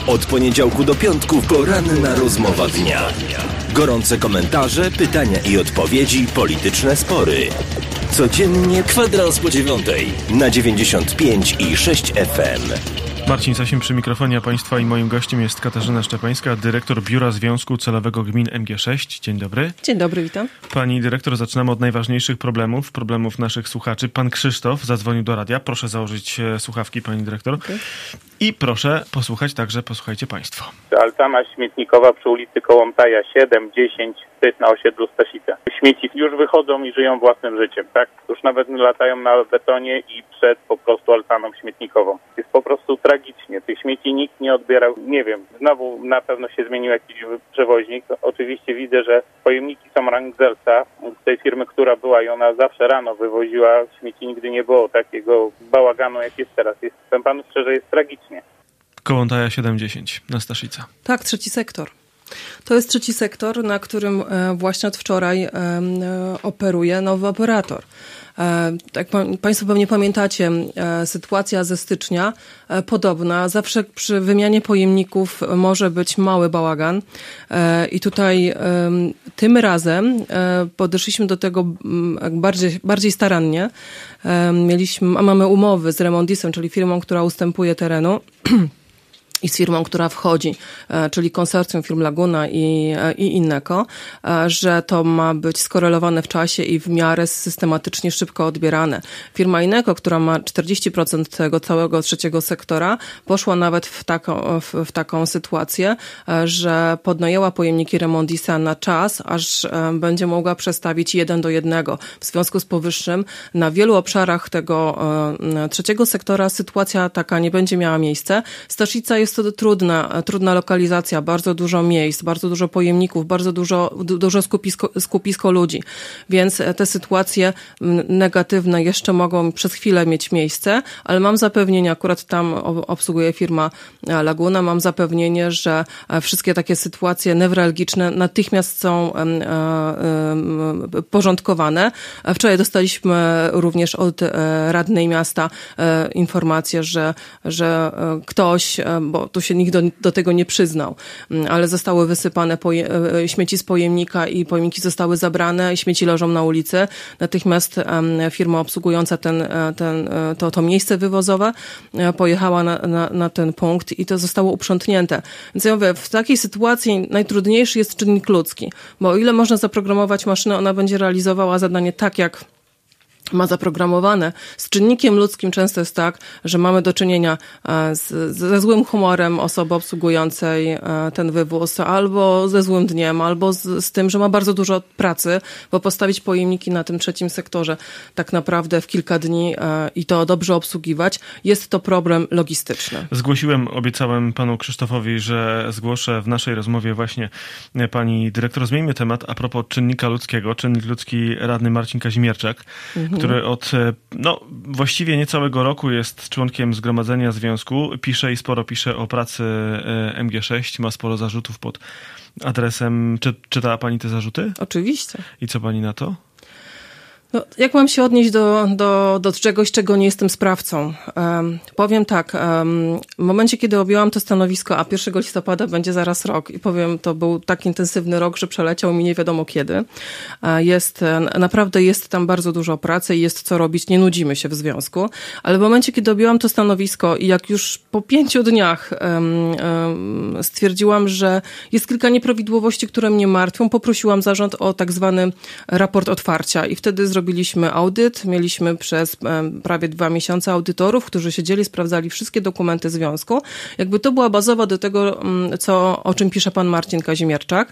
Od poniedziałku do piątku poranna rozmowa dnia. Gorące komentarze, pytania i odpowiedzi, polityczne spory. Codziennie kwadrans po 9:00 na 95,6 FM. Marcin Sasin przy mikrofonie, a Państwa i moim gościem jest Katarzyna Szczepańska, dyrektor Biura Związku Celowego Gmin MG6. Dzień dobry. Dzień dobry, witam. Pani dyrektor, zaczynamy od najważniejszych problemów naszych słuchaczy. Pan Krzysztof zadzwonił do radia. Proszę założyć słuchawki, pani dyrektor. Okay. I proszę posłuchać także, posłuchajcie Państwo. Altana śmietnikowa przy ulicy Kołątaja 7, 10, to jest na osiedlu Staszica. Śmieci już wychodzą i żyją własnym życiem, tak? Już nawet latają na betonie i przed po prostu altaną śmietnikową. Jest po prostu tragicznie. Tych śmieci nikt nie odbierał. Nie wiem, znowu na pewno się zmienił jakiś przewoźnik. Oczywiście widzę, że pojemniki są Rangelsa, z tej firmy, która była i ona zawsze rano wywoziła śmieci. Nigdy nie było takiego bałaganu, jak jest teraz. Powiem panu szczerze, jest tragicznie. Kołątaja 7-10 na Staszica. Tak, trzeci sektor. To jest trzeci sektor, na którym właśnie od wczoraj operuje nowy operator. Jak Państwo pewnie pamiętacie, sytuacja ze stycznia podobna. Zawsze przy wymianie pojemników może być mały bałagan. I tutaj tym razem podeszliśmy do tego bardziej starannie. Mamy umowy z Remondisem, czyli firmą, która ustępuje terenu. I z firmą, która wchodzi, czyli konsorcjum firm Laguna i Inneco, że to ma być skorelowane w czasie i w miarę systematycznie szybko odbierane. Firma Inneco, która ma 40% tego całego trzeciego sektora, poszła nawet w taką sytuację, że podnajęła pojemniki Remondisa na czas, aż będzie mogła przestawić 1:1. W związku z powyższym na wielu obszarach tego trzeciego sektora sytuacja taka nie będzie miała miejsca. Staszica jest to trudna lokalizacja, bardzo dużo miejsc, bardzo dużo pojemników, bardzo dużo skupisko ludzi. Więc te sytuacje negatywne jeszcze mogą przez chwilę mieć miejsce, ale mam zapewnienie, akurat tam obsługuje firma Laguna, mam zapewnienie, że wszystkie takie sytuacje newralgiczne natychmiast są porządkowane. Wczoraj dostaliśmy również od radnej miasta informację, że ktoś, bo tu się nikt do tego nie przyznał, ale zostały wysypane śmieci z pojemnika i pojemniki zostały zabrane i śmieci leżą na ulicy. Natychmiast firma obsługująca to miejsce wywozowe pojechała na ten punkt i to zostało uprzątnięte. Więc ja mówię, w takiej sytuacji najtrudniejszy jest czynnik ludzki, bo o ile można zaprogramować maszynę, ona będzie realizowała zadanie tak, jak ma zaprogramowane. Z czynnikiem ludzkim często jest tak, że mamy do czynienia ze złym humorem osoby obsługującej ten wywóz, albo ze złym dniem, albo z tym, że ma bardzo dużo pracy, bo postawić pojemniki na tym trzecim sektorze tak naprawdę w kilka dni i to dobrze obsługiwać, jest to problem logistyczny. Obiecałem panu Krzysztofowi, że zgłoszę w naszej rozmowie właśnie pani dyrektor. Zmieńmy temat a propos czynnika ludzkiego. Czynnik ludzki radny Marcin Kazimierczak, który od właściwie niecałego roku jest członkiem Zgromadzenia Związku. Sporo pisze o pracy MG6, ma sporo zarzutów pod adresem. Czytała pani te zarzuty? Oczywiście. I co pani na to? No, jak mam się odnieść do czegoś, czego nie jestem sprawcą? Powiem tak, w momencie, kiedy objęłam to stanowisko, a 1 listopada będzie zaraz rok i powiem, to był tak intensywny rok, że przeleciał mi nie wiadomo kiedy. Naprawdę jest tam bardzo dużo pracy i jest co robić, nie nudzimy się w związku, ale w momencie, kiedy objęłam to stanowisko i jak już po 5 dniach stwierdziłam, że jest kilka nieprawidłowości, które mnie martwią, poprosiłam zarząd o tak zwany raport otwarcia i wtedy zrobiliśmy audyt. Mieliśmy przez prawie 2 miesiące audytorów, którzy siedzieli, sprawdzali wszystkie dokumenty związku. Jakby to była bazowa do tego, o czym pisze pan Marcin Kazimierczak.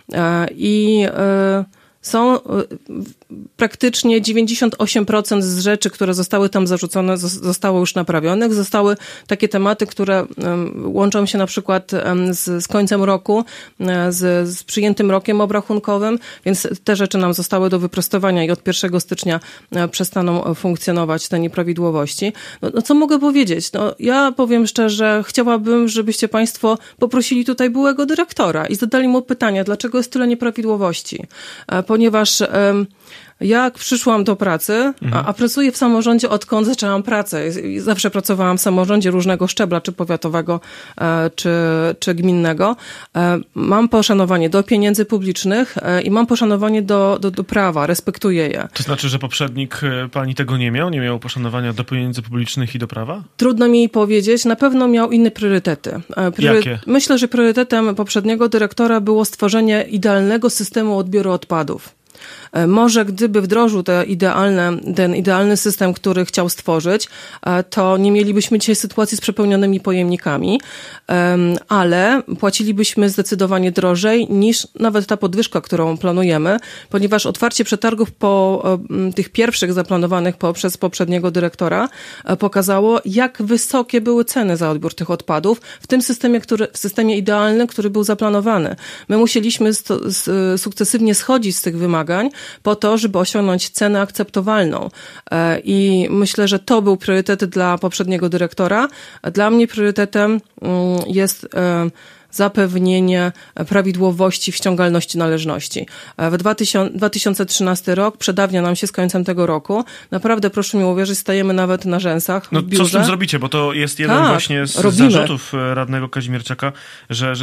Są praktycznie 98% z rzeczy, które zostały tam zarzucone, zostało już naprawionych. Zostały takie tematy, które łączą się na przykład z końcem roku, z przyjętym rokiem obrachunkowym, więc te rzeczy nam zostały do wyprostowania i od 1 stycznia przestaną funkcjonować te nieprawidłowości. No co mogę powiedzieć? Ja powiem szczerze, chciałabym, żebyście państwo poprosili tutaj byłego dyrektora i zadali mu pytanie, dlaczego jest tyle nieprawidłowości. Ponieważ Jak przyszłam do pracy, a pracuję w samorządzie, odkąd zaczęłam pracę. Zawsze pracowałam w samorządzie różnego szczebla, czy powiatowego, czy gminnego. Mam poszanowanie do pieniędzy publicznych i mam poszanowanie do prawa, respektuję je. To znaczy, że poprzednik pani tego nie miał poszanowania do pieniędzy publicznych i do prawa? Trudno mi powiedzieć, na pewno miał inne priorytety. Jakie? Myślę, że priorytetem poprzedniego dyrektora było stworzenie idealnego systemu odbioru odpadów. Może gdyby wdrożył ten idealny system, który chciał stworzyć, to nie mielibyśmy dzisiaj sytuacji z przepełnionymi pojemnikami, ale płacilibyśmy zdecydowanie drożej niż nawet ta podwyżka, którą planujemy, ponieważ otwarcie przetargów po tych pierwszych zaplanowanych przez poprzedniego dyrektora pokazało, jak wysokie były ceny za odbiór tych odpadów w tym systemie, w systemie idealnym, który był zaplanowany. My musieliśmy sukcesywnie schodzić z tych wymagań po to, żeby osiągnąć cenę akceptowalną. I myślę, że to był priorytet dla poprzedniego dyrektora. Dla mnie priorytetem jest zapewnienie prawidłowości w ściągalności należności. W 2013 rok przedawnia nam się z końcem tego roku. Naprawdę, proszę mi uwierzyć, stajemy nawet na rzęsach w biurze. Co z tym zrobicie? Bo to jest jeden właśnie z zarzutów radnego Kazimierczaka, że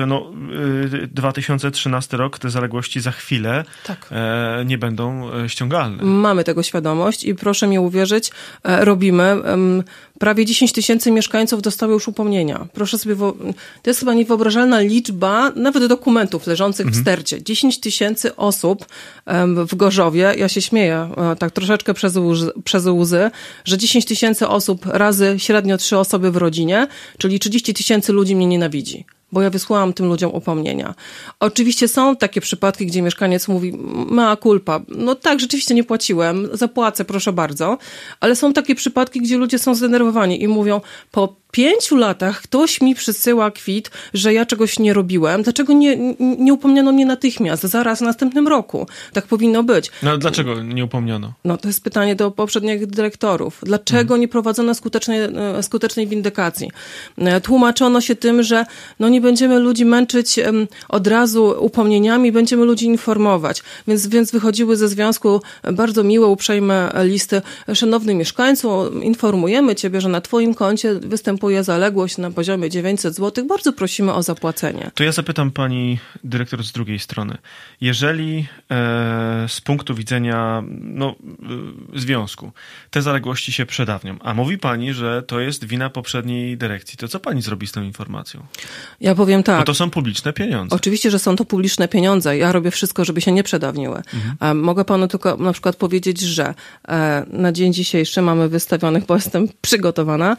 2013 rok, te zaległości za chwilę nie będą ściągalne. Mamy tego świadomość i proszę mi uwierzyć, robimy. Prawie 10 000 mieszkańców dostało już upomnienia. Proszę sobie, to jest chyba niewyobrażalna liczba nawet dokumentów leżących w stercie. 10 000 osób w Gorzowie, ja się śmieję tak troszeczkę przez łzy, że 10 000 osób razy średnio 3 osoby w rodzinie, czyli 30 000 ludzi mnie nienawidzi. Bo ja wysłałam tym ludziom upomnienia. Oczywiście są takie przypadki, gdzie mieszkaniec mówi, mea culpa, no tak, rzeczywiście nie płaciłem, zapłacę, proszę bardzo, ale są takie przypadki, gdzie ludzie są zdenerwowani i mówią, po 5 latach ktoś mi przysyła kwit, że ja czegoś nie robiłem. Dlaczego nie upomniano mnie natychmiast, zaraz w następnym roku? Tak powinno być. No ale dlaczego nie upomniano? No to jest pytanie do poprzednich dyrektorów. Dlaczego nie prowadzono skutecznej windykacji? Tłumaczono się tym, że nie będziemy ludzi męczyć od razu upomnieniami, będziemy ludzi informować. Więc wychodziły ze związku bardzo miłe, uprzejme listy. Szanowny mieszkańcu, informujemy ciebie, że na twoim koncie występuje zaległość na poziomie 900 zł. Bardzo prosimy o zapłacenie. To ja zapytam pani dyrektor z drugiej strony. Jeżeli z punktu widzenia związku te zaległości się przedawnią, a mówi pani, że to jest wina poprzedniej dyrekcji, to co pani zrobi z tą informacją? Ja powiem tak. Bo to są publiczne pieniądze. Oczywiście, że są to publiczne pieniądze. Ja robię wszystko, żeby się nie przedawniły. Mogę panu tylko na przykład powiedzieć, że na dzień dzisiejszy mamy wystawionych, bo jestem przygotowana,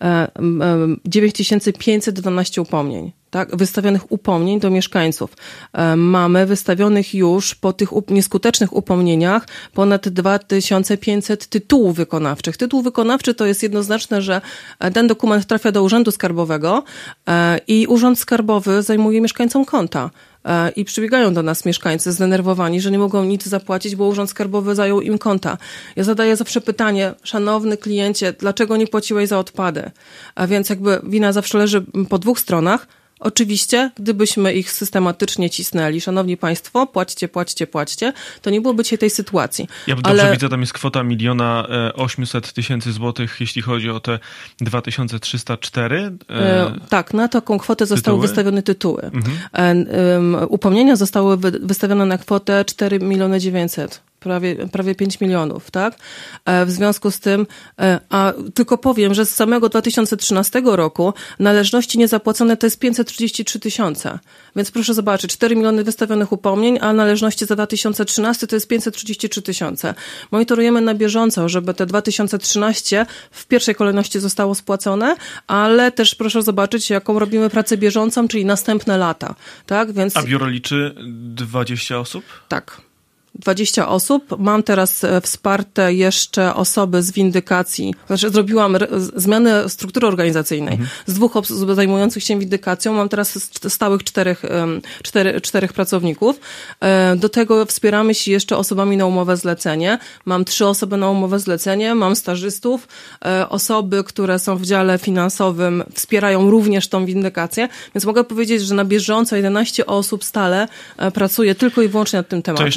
9512 upomnień. Tak, wystawionych upomnień do mieszkańców. Mamy wystawionych już po tych nieskutecznych upomnieniach ponad 2500 tytułów wykonawczych. Tytuł wykonawczy to jest jednoznaczne, że ten dokument trafia do Urzędu Skarbowego i Urząd Skarbowy zajmuje mieszkańcom konta. I przybiegają do nas mieszkańcy zdenerwowani, że nie mogą nic zapłacić, bo Urząd Skarbowy zajął im konta. Ja zadaję zawsze pytanie, szanowny kliencie, dlaczego nie płaciłeś za odpady? A więc jakby wina zawsze leży po dwóch stronach. Oczywiście, gdybyśmy ich systematycznie cisnęli, szanowni państwo, płaćcie, to nie byłoby dzisiaj tej sytuacji. Ja dobrze widzę, tam jest kwota 1 800 000 złotych, jeśli chodzi o te 2304. Tak, na taką kwotę zostały wystawione tytuły. Upomnienia zostały wystawione na kwotę 4 900 000. Prawie 5 milionów, tak? W związku z tym, a tylko powiem, że z samego 2013 roku należności niezapłacone to jest 533 000. Więc proszę zobaczyć, 4 miliony wystawionych upomnień, a należności za 2013 to jest 533 000. Monitorujemy na bieżąco, żeby te 2013 w pierwszej kolejności zostało spłacone, ale też proszę zobaczyć, jaką robimy pracę bieżącą, czyli następne lata, tak? Więc... A biuro liczy 20 osób? Tak. 20 osób. Mam teraz wsparte jeszcze osoby z windykacji. Znaczy zrobiłam zmianę struktury organizacyjnej. Z 2 osób zajmujących się windykacją mam teraz stałych 4 pracowników. Do tego wspieramy się jeszcze osobami na umowę zlecenie. Mam 3 osoby na umowę zlecenie, mam stażystów. Osoby, które są w dziale finansowym wspierają również tą windykację. Więc mogę powiedzieć, że na bieżąco 11 osób stale pracuje tylko i wyłącznie nad tym tematem. To jeszcze raz.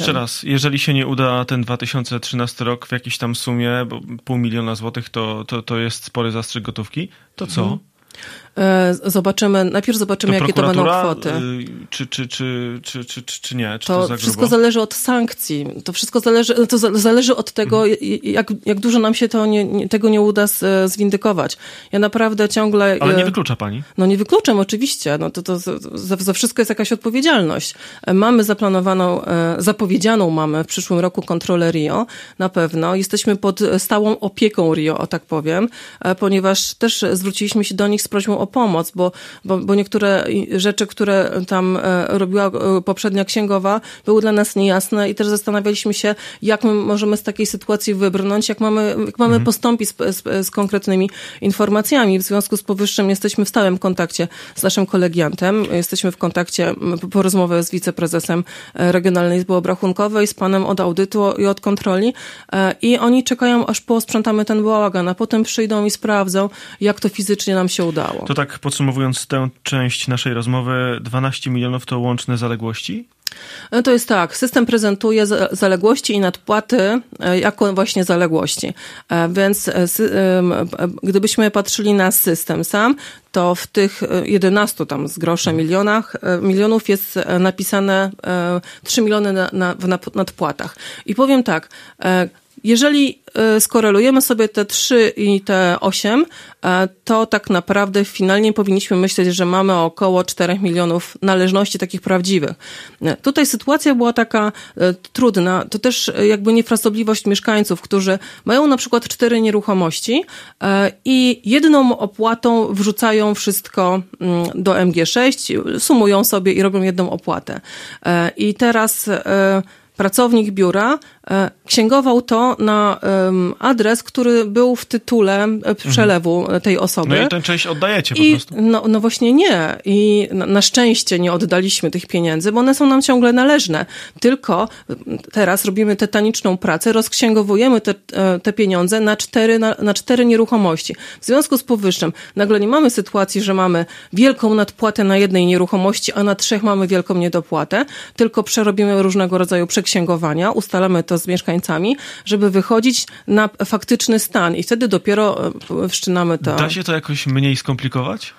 jeżeli się nie uda ten 2013 rok w jakiejś tam sumie, bo 500 000 złotych to jest spory zastrzyk gotówki, to co? Najpierw zobaczymy, jakie to będą kwoty. Czy nie? Czy to za wszystko zależy od sankcji. To wszystko zależy od tego, jak dużo nam się tego nie uda zwindykować. Ja naprawdę ciągle... Ale nie wyklucza pani? No nie wykluczam, oczywiście. No to za wszystko jest jakaś odpowiedzialność. Mamy zapowiedzianą mamy w przyszłym roku kontrolę RIO, na pewno. Jesteśmy pod stałą opieką RIO, o tak powiem, ponieważ też zwróciliśmy się do nich z prośbą o pomoc, bo niektóre rzeczy, które tam robiła poprzednia księgowa, były dla nas niejasne i też zastanawialiśmy się, jak my możemy z takiej sytuacji wybrnąć, jak mamy postąpić z konkretnymi informacjami. W związku z powyższym jesteśmy w stałym kontakcie z naszym kolegiantem, jesteśmy w kontakcie po rozmowie z wiceprezesem Regionalnej Izby Obrachunkowej, z panem od audytu i od kontroli i oni czekają, aż posprzątamy ten bałagan, a potem przyjdą i sprawdzą, jak to fizycznie nam się udało. To tak podsumowując tę część naszej rozmowy, 12 milionów to łączne zaległości? To jest tak, system prezentuje zaległości i nadpłaty jako właśnie zaległości. Więc gdybyśmy patrzyli na system sam, to w tych 11 tam z groszem milionów jest napisane 3 miliony w nadpłatach. I powiem tak, jeżeli skorelujemy sobie te 3 i te 8, to tak naprawdę finalnie powinniśmy myśleć, że mamy około 4 milionów należności takich prawdziwych. Tutaj sytuacja była taka trudna. To też jakby niefrasobliwość mieszkańców, którzy mają na przykład 4 nieruchomości i jedną opłatą wrzucają wszystko do MG6, sumują sobie i robią jedną opłatę. I teraz pracownik biura księgował to na adres, który był w tytule przelewu tej osoby. No i tę część oddajecie po prostu. No właśnie nie. I na szczęście nie oddaliśmy tych pieniędzy, bo one są nam ciągle należne. Tylko teraz robimy tytaniczną pracę, rozksięgowujemy te pieniądze na 4 nieruchomości. W związku z powyższym nagle nie mamy sytuacji, że mamy wielką nadpłatę na jednej nieruchomości, a na 3 mamy wielką niedopłatę, tylko przerobimy różnego rodzaju przeksięgowania, ustalamy to z mieszkańcami, żeby wychodzić na faktyczny stan i wtedy dopiero wszczynamy to. Da się to jakoś mniej skomplikować?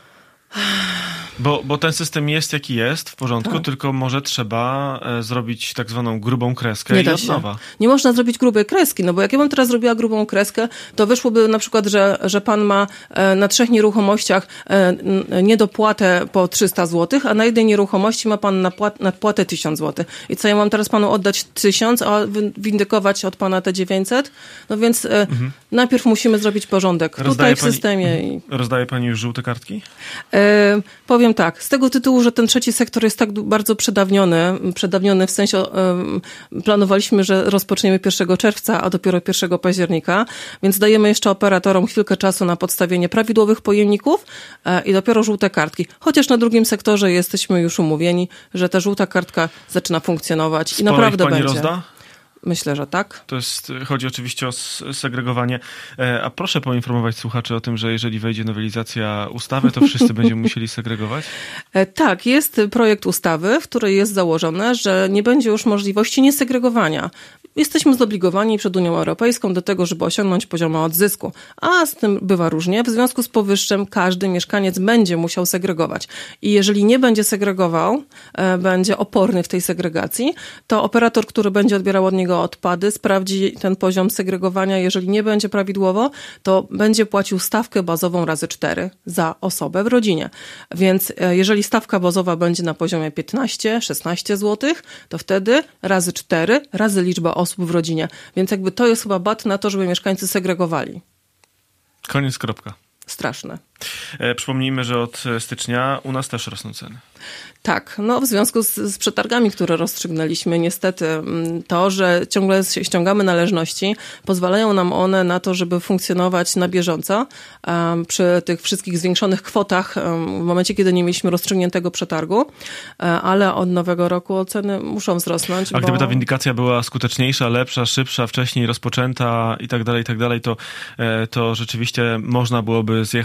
Bo ten system jest jaki jest, w porządku, tak. Tylko może trzeba zrobić tak zwaną grubą kreskę i od nowa. Nie można zrobić grubej kreski, no bo jak ja bym teraz zrobiła grubą kreskę, to wyszłoby na przykład, że pan ma na 3 nieruchomościach niedopłatę po 300 zł, a na jednej nieruchomości ma pan nadpłatę 1000 zł. I co, ja mam teraz panu oddać 1000, a windykować od pana te 900? No więc najpierw musimy zrobić porządek tutaj w systemie. Rozdaje pani już żółte kartki? Powiem tak, z tego tytułu, że ten trzeci sektor jest tak bardzo przedawniony w sensie planowaliśmy, że rozpoczniemy 1 czerwca, a dopiero 1 października, więc dajemy jeszcze operatorom chwilkę czasu na podstawienie prawidłowych pojemników i dopiero żółte kartki. Chociaż na drugim sektorze jesteśmy już umówieni, że ta żółta kartka zaczyna funkcjonować. Sporo i naprawdę ich pani będzie. Rozda? Myślę, że tak. Chodzi oczywiście o segregowanie. A proszę poinformować słuchaczy o tym, że jeżeli wejdzie nowelizacja ustawy, to wszyscy będziemy musieli segregować? Tak, jest projekt ustawy, w której jest założone, że nie będzie już możliwości niesegregowania. Jesteśmy zobligowani przed Unią Europejską do tego, żeby osiągnąć poziom odzysku. A z tym bywa różnie. W związku z powyższym każdy mieszkaniec będzie musiał segregować. I jeżeli nie będzie segregował, będzie oporny w tej segregacji, to operator, który będzie odbierał od niego odpady, sprawdzi ten poziom segregowania. Jeżeli nie będzie prawidłowo, to będzie płacił stawkę bazową razy 4 za osobę w rodzinie. Więc jeżeli stawka bazowa będzie na poziomie 15-16 zł, to wtedy razy 4, razy liczba osób w rodzinie. Więc jakby to jest chyba bat na to, żeby mieszkańcy segregowali. Koniec, kropka. Straszne. Przypomnijmy, że od stycznia u nas też rosną ceny. Tak, no w związku z przetargami, które rozstrzygnęliśmy, niestety to, że ciągle ściągamy należności, pozwalają nam one na to, żeby funkcjonować na bieżąco przy tych wszystkich zwiększonych kwotach w momencie, kiedy nie mieliśmy rozstrzygniętego przetargu, ale od nowego roku ceny muszą wzrosnąć. A gdyby ta windykacja była skuteczniejsza, lepsza, szybsza, wcześniej rozpoczęta i tak dalej, to rzeczywiście można byłoby zjechać z tymi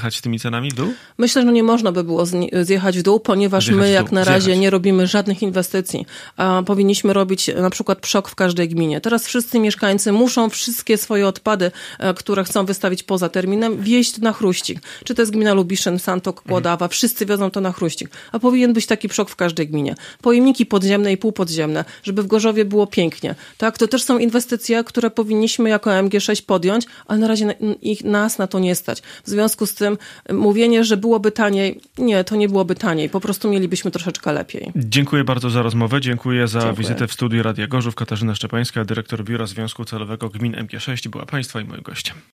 cenami w dół? Myślę, że nie można by było zjechać w dół, ponieważ my jak na razie nie robimy żadnych inwestycji. A powinniśmy robić na przykład PSZOK w każdej gminie. Teraz wszyscy mieszkańcy muszą wszystkie swoje odpady, które chcą wystawić poza terminem, wieźć na Chruścik. Czy to jest gmina Lubiszyn, Santok, Kłodawa, wszyscy wiozą to na Chruścik. A powinien być taki PSZOK w każdej gminie. Pojemniki podziemne i półpodziemne, żeby w Gorzowie było pięknie. Tak, to też są inwestycje, które powinniśmy jako MG6 podjąć, ale na razie nas na to nie stać. W związku z tym mówienie, że byłoby taniej, nie, to nie byłoby taniej. Po prostu mielibyśmy troszeczkę lepiej. Dziękuję bardzo za rozmowę. Dziękuję za wizytę w studiu Radia Gorzów. Katarzyna Szczepańska, dyrektor Biura Związku Celowego Gmin MG6 była Państwa i moim gościem.